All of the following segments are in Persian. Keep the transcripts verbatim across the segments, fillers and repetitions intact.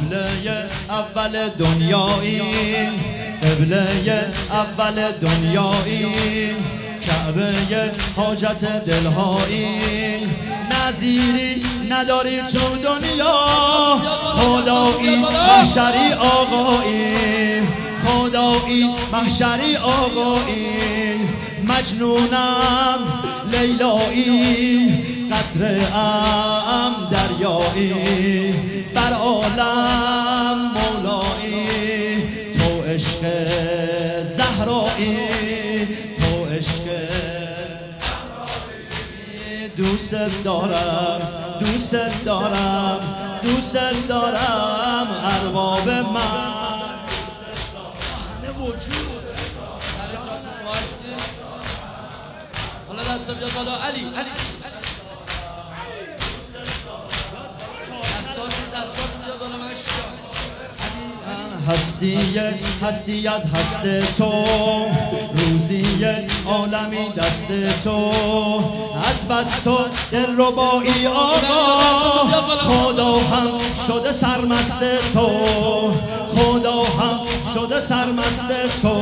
قبله اول دنیایی، قبله اول دنیایی، کعبه حاجت دلهایی، نظیری نداری تو دنیا، خدایی محشری آقایی، خدایی محشری آقایی، مجنونم لیلایی، قطره ام دریایی، بر عالم مولایی، تو عشق زهرایی، تو عشق دوست دارم، دوست دارم، دوست دارم، ارباب من همه وجود حالا دست بیاد بالا علی علی دستات دستات بیاد بالا مشتا هستی هستی از هست تو، روزی عالمی دست تو، از بس تو دلربایی آقا، خدا هم شده سرمست تو، خدا هم شده سرمست تو،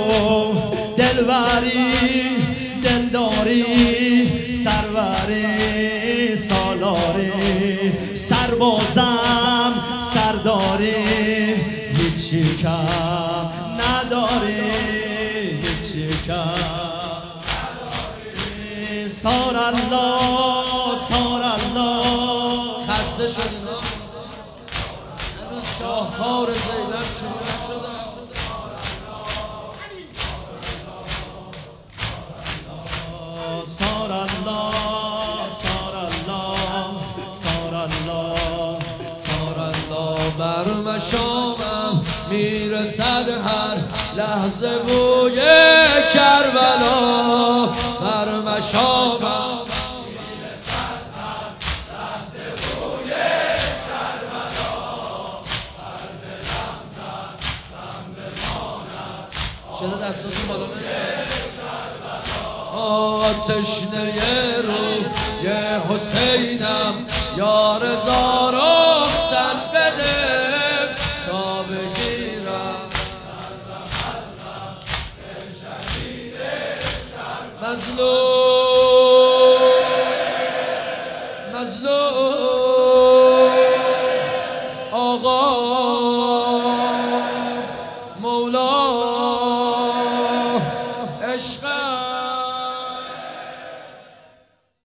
دلبری دلداری سروری سالاری، سربازم سرداری، هیچی کم نداری، هیچی کم نداری، سار الله سار الله. خسته شدیم هنوز شاهکار زینب شروع نشدم. سار الله سار الله سار الله سار الله، بر مشامم میرسد هر لحظه بوی کربلا، بر مشامم میرسد هر لحظه بوی کربلا، بر دلم زد سم بماند. چرا دستاتون بالا نمیاد؟ تشنه روی حسینم، یا رضا رخصت بده،